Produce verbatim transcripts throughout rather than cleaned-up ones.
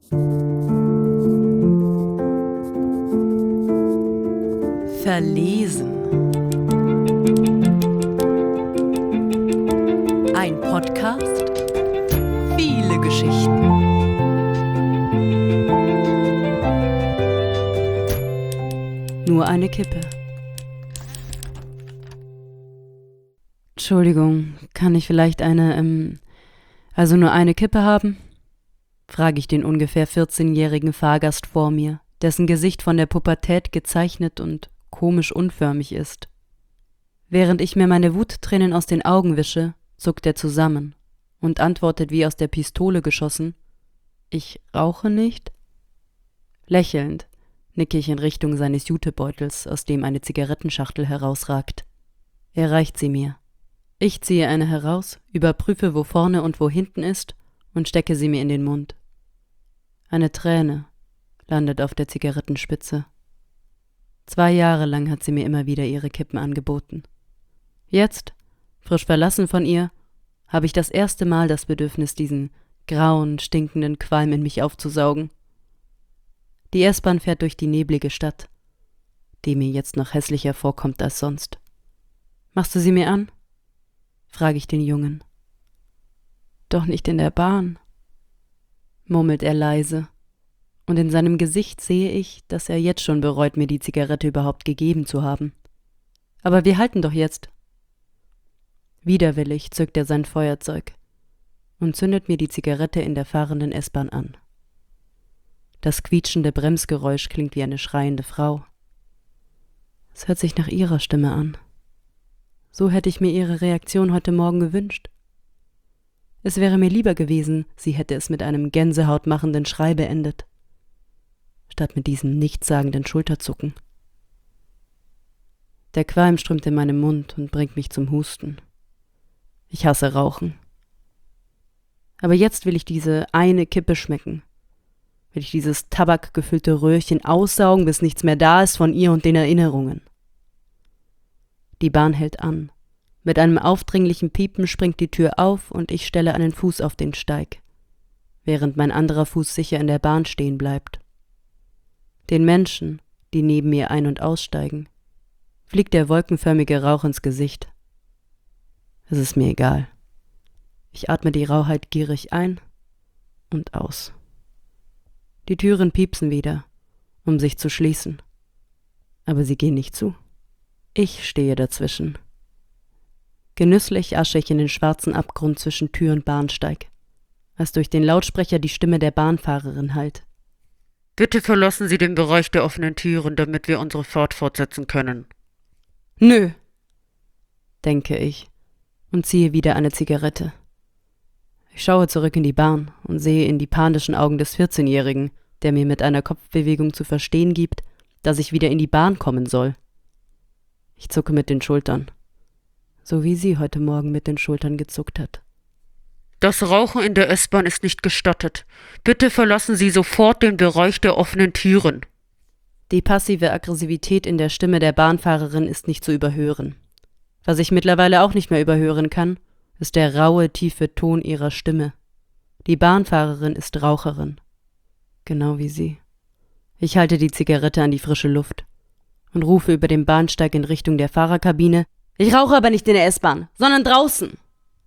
Verlesen. Ein Podcast, viele Geschichten. Nur eine Kippe. Entschuldigung, kann ich vielleicht eine, ähm, also nur eine Kippe haben? Frage ich den ungefähr vierzehnjährigen Fahrgast vor mir, dessen Gesicht von der Pubertät gezeichnet und komisch unförmig ist. Während ich mir meine Wuttränen aus den Augen wische, zuckt er zusammen und antwortet wie aus der Pistole geschossen: Ich rauche nicht? Lächelnd nicke ich in Richtung seines Jutebeutels, aus dem eine Zigarettenschachtel herausragt. Er reicht sie mir. Ich ziehe eine heraus, überprüfe, wo vorne und wo hinten ist und stecke sie mir in den Mund. Eine Träne landet auf der Zigarettenspitze. Zwei Jahre lang hat sie mir immer wieder ihre Kippen angeboten. Jetzt, frisch verlassen von ihr, habe ich das erste Mal das Bedürfnis, diesen grauen, stinkenden Qualm in mich aufzusaugen. Die S-Bahn fährt durch die neblige Stadt, die mir jetzt noch hässlicher vorkommt als sonst. Machst du sie mir an? Frage ich den Jungen. Doch nicht in der Bahn, murmelt er leise, und in seinem Gesicht sehe ich, dass er jetzt schon bereut, mir die Zigarette überhaupt gegeben zu haben. Aber wir halten doch jetzt. Widerwillig zückt er sein Feuerzeug und zündet mir die Zigarette in der fahrenden S-Bahn an. Das quietschende Bremsgeräusch klingt wie eine schreiende Frau. Es hört sich nach ihrer Stimme an. So hätte ich mir ihre Reaktion heute Morgen gewünscht. Es wäre mir lieber gewesen, sie hätte es mit einem gänsehautmachenden Schrei beendet, statt mit diesem nichtssagenden Schulterzucken. Der Qualm strömt in meinem Mund und bringt mich zum Husten. Ich hasse Rauchen. Aber jetzt will ich diese eine Kippe schmecken. Will ich dieses tabakgefüllte Röhrchen aussaugen, bis nichts mehr da ist von ihr und den Erinnerungen. Die Bahn hält an. Mit einem aufdringlichen Piepen springt die Tür auf und ich stelle einen Fuß auf den Steig, während mein anderer Fuß sicher in der Bahn stehen bleibt. Den Menschen, die neben mir ein- und aussteigen, fliegt der wolkenförmige Rauch ins Gesicht. Es ist mir egal. Ich atme die Rauheit gierig ein und aus. Die Türen piepsen wieder, um sich zu schließen. Aber sie gehen nicht zu. Ich stehe dazwischen. Genüsslich asche ich in den schwarzen Abgrund zwischen Tür und Bahnsteig, als durch den Lautsprecher die Stimme der Bahnfahrerin hallt. Bitte verlassen Sie den Bereich der offenen Türen, damit wir unsere Fahrt fortsetzen können. Nö, denke ich und ziehe wieder eine Zigarette. Ich schaue zurück in die Bahn und sehe in die panischen Augen des vierzehnjährigen, der mir mit einer Kopfbewegung zu verstehen gibt, dass ich wieder in die Bahn kommen soll. Ich zucke mit den Schultern, so wie sie heute Morgen mit den Schultern gezuckt hat. Das Rauchen in der S-Bahn ist nicht gestattet. Bitte verlassen Sie sofort den Bereich der offenen Türen. Die passive Aggressivität in der Stimme der Bahnfahrerin ist nicht zu überhören. Was ich mittlerweile auch nicht mehr überhören kann, ist der raue, tiefe Ton ihrer Stimme. Die Bahnfahrerin ist Raucherin. Genau wie sie. Ich halte die Zigarette an die frische Luft und rufe über den Bahnsteig in Richtung der Fahrerkabine: Ich rauche aber nicht in der S-Bahn, sondern draußen.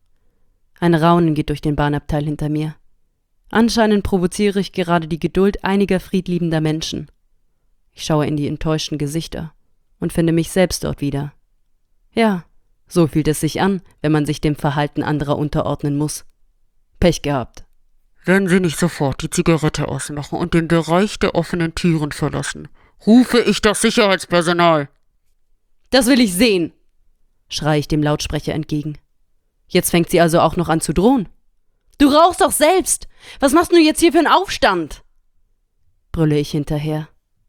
Ein Raunen geht durch den Bahnabteil hinter mir. Anscheinend provoziere ich gerade die Geduld einiger friedliebender Menschen. Ich schaue in die enttäuschten Gesichter und finde mich selbst dort wieder. Ja, so fühlt es sich an, wenn man sich dem Verhalten anderer unterordnen muss. Pech gehabt. Wenn Sie nicht sofort die Zigarette ausmachen und den Bereich der offenen Türen verlassen, rufe ich das Sicherheitspersonal. Das will ich sehen, schreie ich dem Lautsprecher entgegen. Jetzt fängt sie also auch noch an zu drohen. Du rauchst doch selbst! Was machst du jetzt hier für einen Aufstand? Brülle ich hinterher.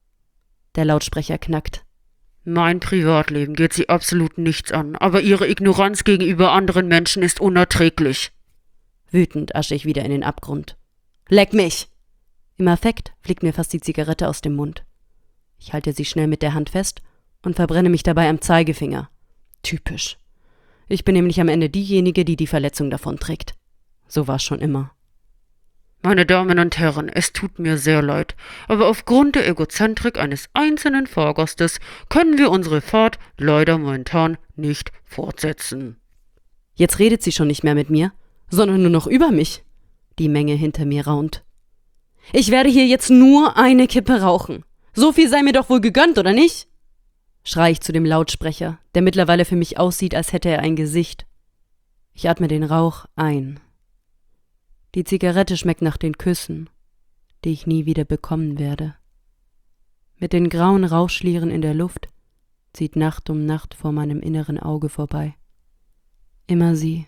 Der Lautsprecher knackt. Mein Privatleben geht Sie absolut nichts an, aber Ihre Ignoranz gegenüber anderen Menschen ist unerträglich. Wütend asche ich wieder in den Abgrund. Leck mich! Im Affekt fliegt mir fast die Zigarette aus dem Mund. Ich halte sie schnell mit der Hand fest und verbrenne mich dabei am Zeigefinger. Typisch. Ich bin nämlich am Ende diejenige, die die Verletzung davonträgt. So war's schon immer. Meine Damen und Herren, es tut mir sehr leid, aber aufgrund der Egozentrik eines einzelnen Fahrgastes können wir unsere Fahrt leider momentan nicht fortsetzen. Jetzt redet sie schon nicht mehr mit mir, sondern nur noch über mich. Die Menge hinter mir raunt. Ich werde hier jetzt nur eine Kippe rauchen. So viel sei mir doch wohl gegönnt, oder nicht? Schrei ich zu dem Lautsprecher, der mittlerweile für mich aussieht, als hätte er ein Gesicht. Ich atme den Rauch ein. Die Zigarette schmeckt nach den Küssen, die ich nie wieder bekommen werde. Mit den grauen Rauchschlieren in der Luft zieht Nacht um Nacht vor meinem inneren Auge vorbei. Immer sie.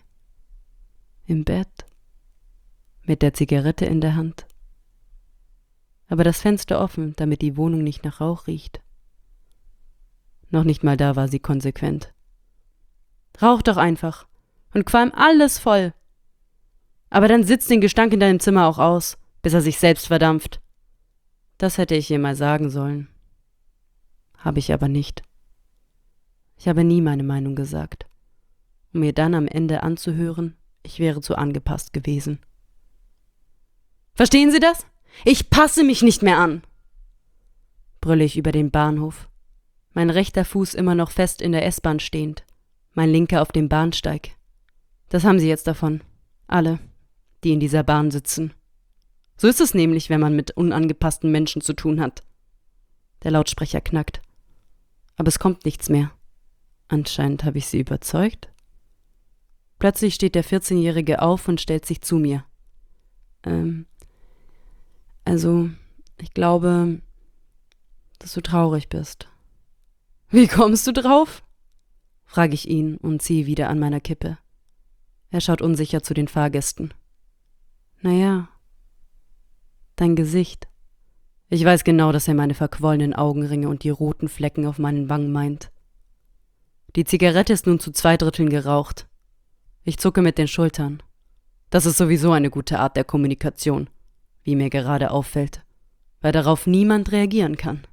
Im Bett. Mit der Zigarette in der Hand. Aber das Fenster offen, damit die Wohnung nicht nach Rauch riecht. Noch nicht mal da war sie konsequent. Rauch doch einfach und qualm alles voll. Aber dann sitzt den Gestank in deinem Zimmer auch aus, bis er sich selbst verdampft. Das hätte ich ihr mal sagen sollen. Habe ich aber nicht. Ich habe nie meine Meinung gesagt, um mir dann am Ende anzuhören, ich wäre zu angepasst gewesen. Verstehen Sie das? Ich passe mich nicht mehr an, brülle ich über den Bahnhof, mein rechter Fuß immer noch fest in der S-Bahn stehend, mein linker auf dem Bahnsteig. Das haben Sie jetzt davon, alle, die in dieser Bahn sitzen. So ist es nämlich, wenn man mit unangepassten Menschen zu tun hat. Der Lautsprecher knackt. Aber es kommt nichts mehr. Anscheinend habe ich sie überzeugt. Plötzlich steht der vierzehnjährige auf und stellt sich zu mir. Ähm, also, ich glaube, dass du traurig bist. Wie kommst du drauf? Frage ich ihn und ziehe wieder an meiner Kippe. Er schaut unsicher zu den Fahrgästen. Naja, dein Gesicht. Ich weiß genau, dass er meine verquollenen Augenringe und die roten Flecken auf meinen Wangen meint. Die Zigarette ist nun zu zwei Dritteln geraucht. Ich zucke mit den Schultern. Das ist sowieso eine gute Art der Kommunikation, wie mir gerade auffällt, weil darauf niemand reagieren kann.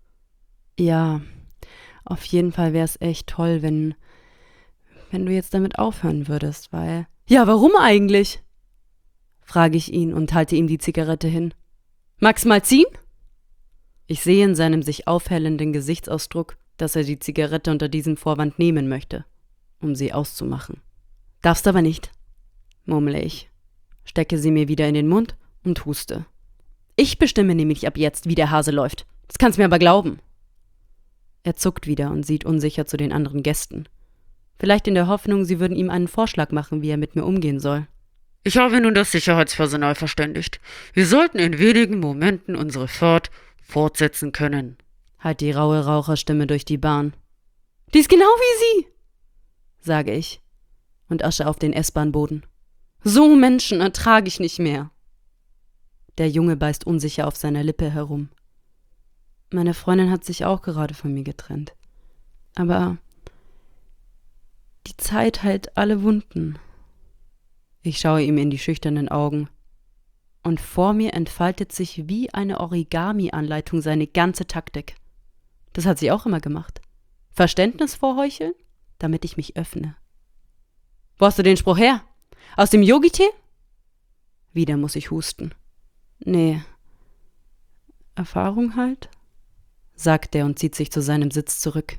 Ja, auf jeden Fall wäre es echt toll, wenn, wenn du jetzt damit aufhören würdest, weil... Ja, warum eigentlich? Frage ich ihn und halte ihm die Zigarette hin. Magst mal ziehen? Ich sehe in seinem sich aufhellenden Gesichtsausdruck, dass er die Zigarette unter diesem Vorwand nehmen möchte, um sie auszumachen. Darfst aber nicht, murmle ich, stecke sie mir wieder in den Mund und huste. Ich bestimme nämlich ab jetzt, wie der Hase läuft. Das kannst mir aber glauben. Er zuckt wieder und sieht unsicher zu den anderen Gästen. Vielleicht in der Hoffnung, sie würden ihm einen Vorschlag machen, wie er mit mir umgehen soll. Ich habe nun das Sicherheitspersonal verständigt. Wir sollten in wenigen Momenten unsere Fahrt fortsetzen können. Halt die raue Raucherstimme durch die Bahn. Die ist genau wie Sie, sage ich und asche auf den S-Bahn-Boden. So Menschen ertrage ich nicht mehr. Der Junge beißt unsicher auf seiner Lippe herum. Meine Freundin hat sich auch gerade von mir getrennt. Aber die Zeit heilt alle Wunden. Ich schaue ihm in die schüchternen Augen. Und vor mir entfaltet sich wie eine Origami-Anleitung seine ganze Taktik. Das hat sie auch immer gemacht. Verständnis vorheucheln, damit ich mich öffne. Wo hast du den Spruch her? Aus dem Yogi-Tee? Wieder muss ich husten. Nee. Erfahrung halt? Sagt er und zieht sich zu seinem Sitz zurück.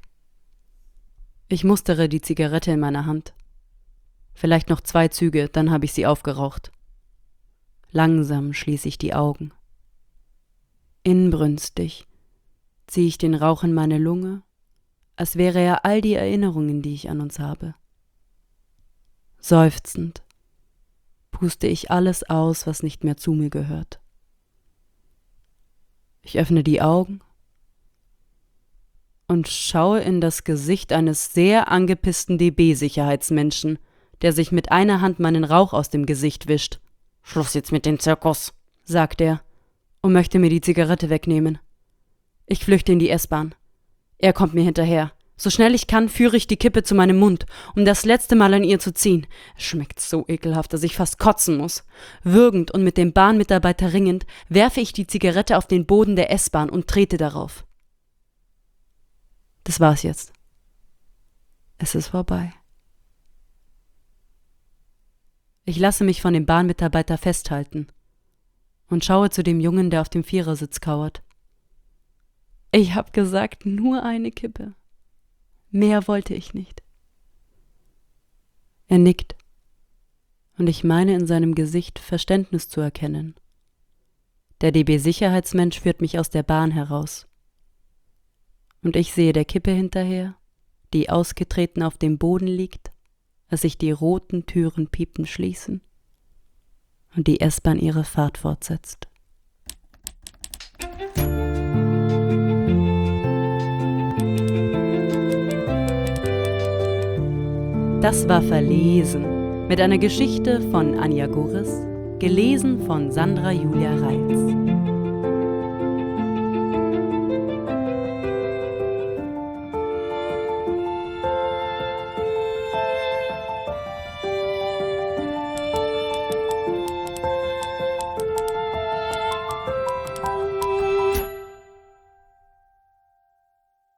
Ich mustere die Zigarette in meiner Hand. Vielleicht noch zwei Züge, dann habe ich sie aufgeraucht. Langsam schließe ich die Augen. Inbrünstig ziehe ich den Rauch in meine Lunge, als wäre er all die Erinnerungen, die ich an uns habe. Seufzend puste ich alles aus, was nicht mehr zu mir gehört. Ich öffne die Augen und schaue in das Gesicht eines sehr angepissten D B-Sicherheitsmenschen, der sich mit einer Hand meinen Rauch aus dem Gesicht wischt. »Schluss jetzt mit dem Zirkus«, sagt er und möchte mir die Zigarette wegnehmen. Ich flüchte in die S-Bahn. Er kommt mir hinterher. So schnell ich kann, führe ich die Kippe zu meinem Mund, um das letzte Mal an ihr zu ziehen. Es schmeckt so ekelhaft, dass ich fast kotzen muss. Würgend und mit dem Bahnmitarbeiter ringend werfe ich die Zigarette auf den Boden der S-Bahn und trete darauf. Das war's jetzt. Es ist vorbei. Ich lasse mich von dem Bahnmitarbeiter festhalten. und schaue zu dem Jungen, der auf dem Vierersitz kauert. Ich hab gesagt, nur eine Kippe. Mehr wollte ich nicht. Er nickt, und ich meine in seinem Gesicht Verständnis zu erkennen. Der D B-Sicherheitsmensch führt mich aus der Bahn heraus. Und ich sehe der Kippe hinterher, die ausgetreten auf dem Boden liegt, als sich die roten Türen piepen schließen und die S-Bahn ihre Fahrt fortsetzt. Das war Verlesen mit einer Geschichte von Anja Goris, gelesen von Sandra Julia Reitz.